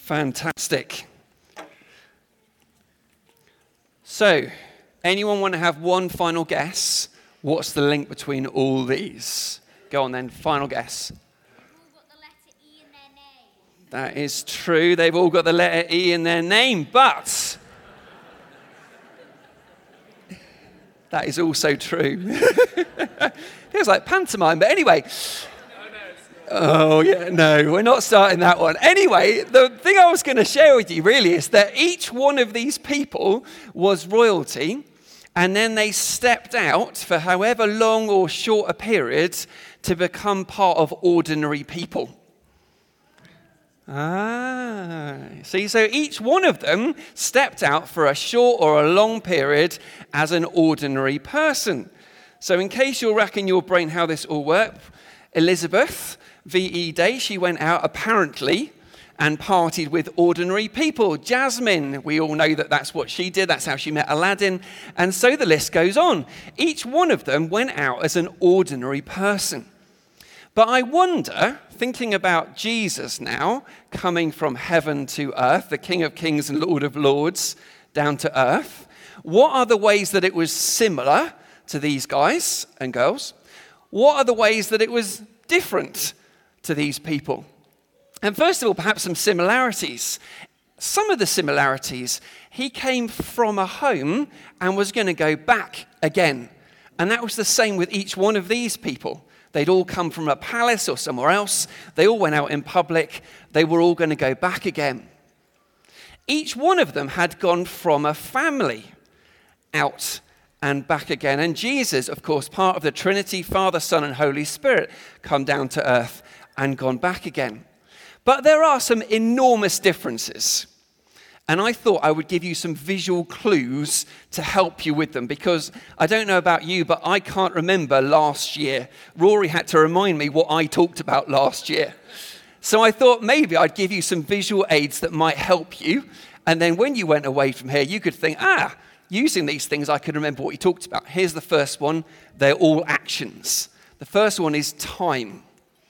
Fantastic. So, anyone want to have one final guess? What's the link between all these? Go on then, final guess. They've all got the letter E in their name. That is true. They've all got the letter E in their name, but that is also true. Feels like pantomime, but anyway. Oh, yeah, no, we're not starting that one. Anyway, the thing I was going to share with you really is that each one of these people was royalty, and then they stepped out for however long or short a period to become part of ordinary people. See, so each one of them stepped out for a short or a long period as an ordinary person. So in case you're racking your brain how this all worked, Elizabeth, VE Day, she went out apparently and partied with ordinary people. Jasmine, we all know that that's what she did. That's how she met Aladdin. And so the list goes on. Each one of them went out as an ordinary person. But I wonder, thinking about Jesus now, coming from heaven to earth, the King of Kings and Lord of Lords, down to earth, what are the ways that it was similar to these guys and girls? What are the ways that it was different to these people? And first of all, perhaps some similarities. Some of the similarities, he came from a home and was going to go back again. And that was the same with each one of these people. They'd all come from a palace or somewhere else. They all went out in public. They were all going to go back again. Each one of them had gone from a family out and back again. And Jesus, of course, part of the Trinity, Father, Son, and Holy Spirit, come down to earth and gone back again. But there are some enormous differences. And I thought I would give you some visual clues to help you with them, because I don't know about you, but I can't remember last year. Rory had to remind me what I talked about last year. So I thought maybe I'd give you some visual aids that might help you. And then when you went away from here, you could think, using these things, I could remember what he talked about. Here's the first one. They're all actions. The first one is time.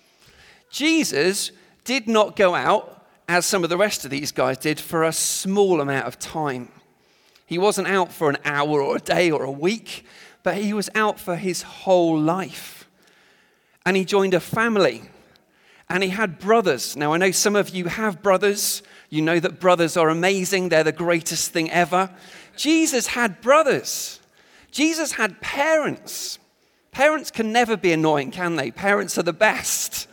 Jesus did not go out, as some of the rest of these guys did, for a small amount of time. He wasn't out for an hour or a day or a week, but he was out for his whole life. And he joined a family. And he had brothers. Now, I know some of you have brothers. You know that brothers are amazing. They're the greatest thing ever. Jesus had brothers. Jesus had parents. Parents can never be annoying, can they? Parents are the best.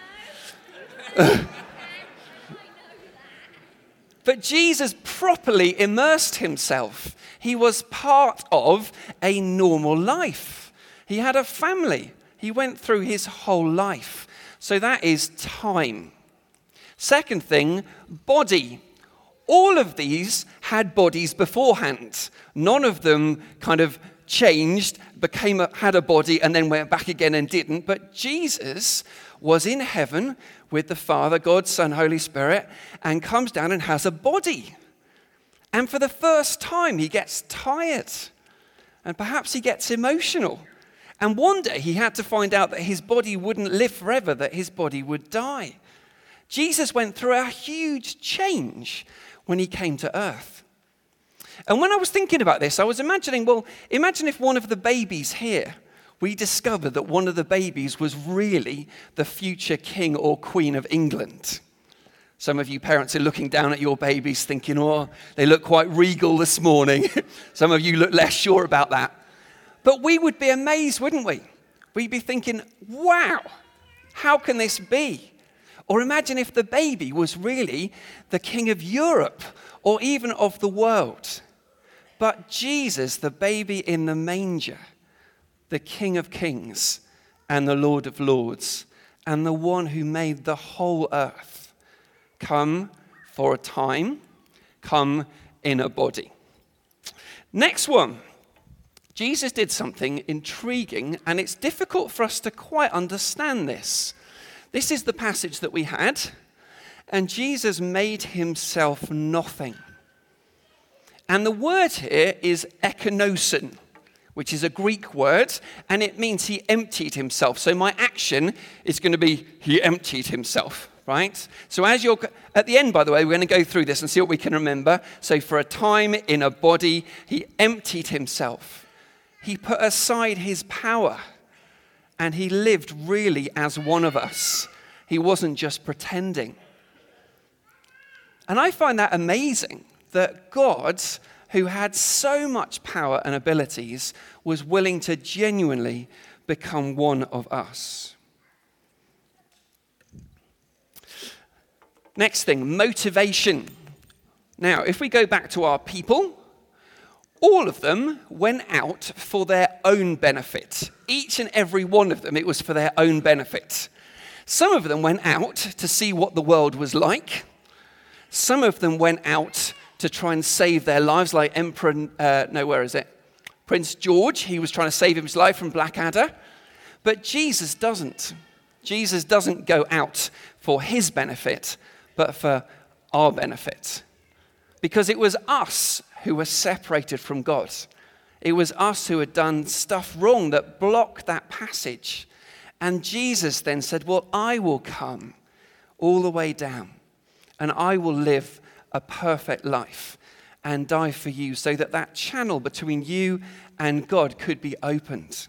But Jesus properly immersed himself. He was part of a normal life. He had a family. He went through his whole life. So that is time. Second thing, body. All of these had bodies beforehand. None of them kind of changed, had a body, and then went back again and didn't. But Jesus was in heaven with the Father, God, Son, Holy Spirit, and comes down and has a body. And for the first time, he gets tired. And perhaps he gets emotional. And one day he had to find out that his body wouldn't live forever, that his body would die. Jesus went through a huge change when he came to earth. And when I was thinking about this, I was imagining, imagine if one of the babies here, we discovered that one of the babies was really the future king or queen of England. Some of you parents are looking down at your babies thinking, they look quite regal this morning. Some of you look less sure about that. But we would be amazed, wouldn't we? We'd be thinking, wow, how can this be? Or imagine if the baby was really the king of Europe or even of the world. But Jesus, the baby in the manger, the King of Kings and the Lord of Lords, and the one who made the whole earth, come for a time, come in a body. Next one. Jesus did something intriguing, and it's difficult for us to quite understand this. This is the passage that we had, and Jesus made himself nothing. And the word here is ekenosin, which is a Greek word, and it means he emptied himself. So my action is going to be he emptied himself. right? So at the end, by the way, we're going to go through this and see what we can remember. So for a time in a body, he emptied himself. He put aside his power, and he lived really as one of us. He wasn't just pretending. And I find that amazing that God, who had so much power and abilities, was willing to genuinely become one of us. Next thing, motivation. Now, if we go back to our people, all of them went out for their own benefit. Each and every one of them, it was for their own benefit. Some of them went out to see what the world was like. Some of them went out to try and save their lives, like Prince George. He was trying to save his life from Blackadder. But Jesus doesn't. Jesus doesn't go out for his benefit, but for our benefit. Because it was us who were separated from God. It was us who had done stuff wrong that blocked that passage. And Jesus then said, well, I will come all the way down, and I will live a perfect life and die for you, so that that channel between you and God could be opened.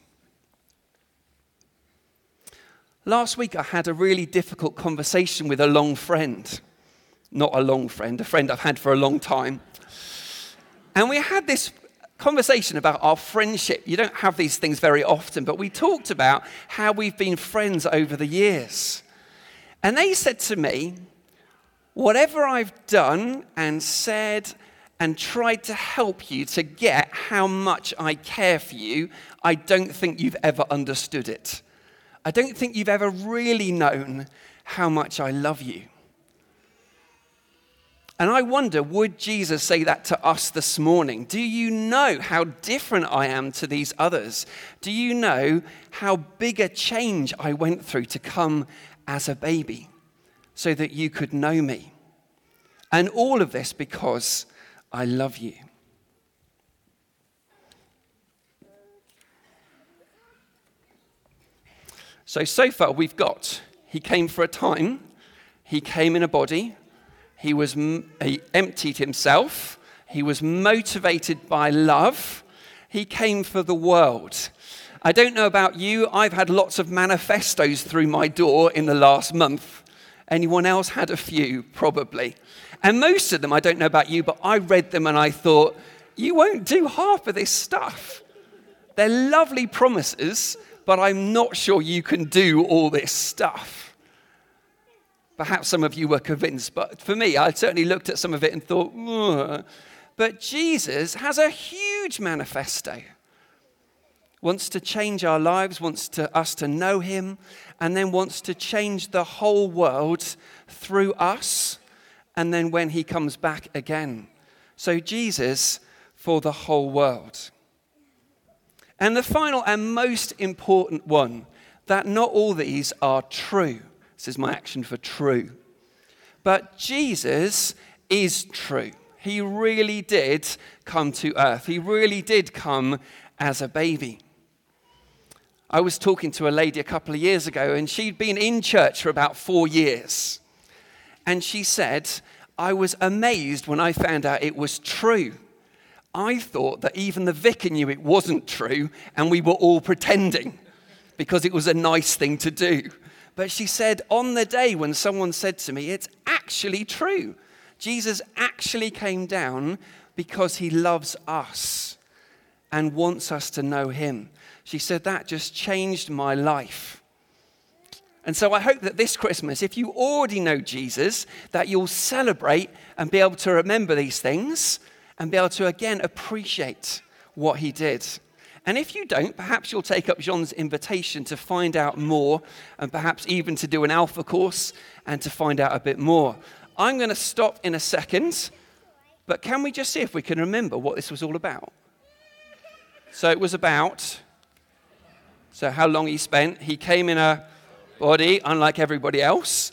Last week, I had a really difficult conversation with a long friend. Not a long friend, a friend I've had for a long time. And we had this conversation about our friendship. You don't have these things very often, but we talked about how we've been friends over the years. And they said to me, whatever I've done and said and tried to help you to get how much I care for you, I don't think you've ever understood it. I don't think you've ever really known how much I love you. And I wonder, would Jesus say that to us this morning? Do you know how different I am to these others? Do you know how big a change I went through to come as a baby so that you could know me? And all of this because I love you. So far we've got, he came for a time, he came in a body, he emptied himself, he was motivated by love, he came for the world. I don't know about you, I've had lots of manifestos through my door in the last month. Anyone else had a few? Probably. And most of them, I don't know about you, but I read them and I thought, you won't do half of this stuff. They're lovely promises, but I'm not sure you can do all this stuff. Perhaps some of you were convinced, but for me, I certainly looked at some of it and thought, ugh. But Jesus has a huge manifesto. Wants to change our lives, wants us to know him, and then wants to change the whole world through us, and then when he comes back again. So Jesus for the whole world. And the final and most important one, that not all these are true. This is my action for true. But Jesus is true. He really did come to earth. He really did come as a baby. I was talking to a lady a couple of years ago, and she'd been in church for about 4 years. And she said, I was amazed when I found out it was true. I thought that even the vicar knew it wasn't true, and we were all pretending because it was a nice thing to do. But she said, on the day when someone said to me, it's actually true. Jesus actually came down because he loves us and wants us to know him. She said, that just changed my life. And so I hope that this Christmas, if you already know Jesus, that you'll celebrate and be able to remember these things and be able to, again, appreciate what he did. And if you don't, perhaps you'll take up Jean's invitation to find out more and perhaps even to do an Alpha course and to find out a bit more. I'm going to stop in a second, but can we just see if we can remember what this was all about? So it was about, so how long he spent. He came in a body, unlike everybody else.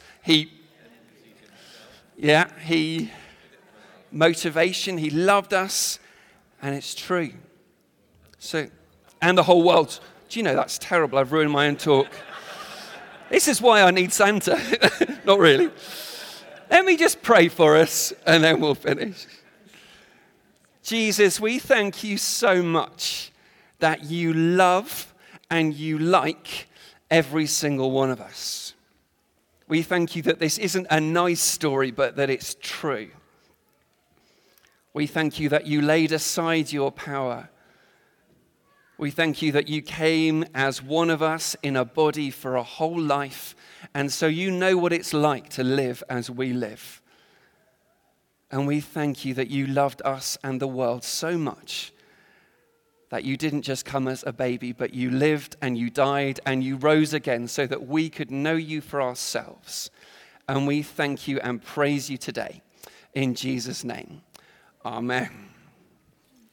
Motivation, he loved us, and it's true. So, and the whole world. Do you know, that's terrible. I've ruined my own talk. This is why I need Santa. Not really. Let me just pray for us and then we'll finish. Jesus, we thank you so much that you love and you like every single one of us. We thank you that this isn't a nice story, but that it's true. We thank you that you laid aside your power. We thank you that you came as one of us in a body for a whole life, and so you know what it's like to live as we live. And we thank you that you loved us and the world so much that you didn't just come as a baby, but you lived and you died and you rose again so that we could know you for ourselves. And we thank you and praise you today. In Jesus' name, amen.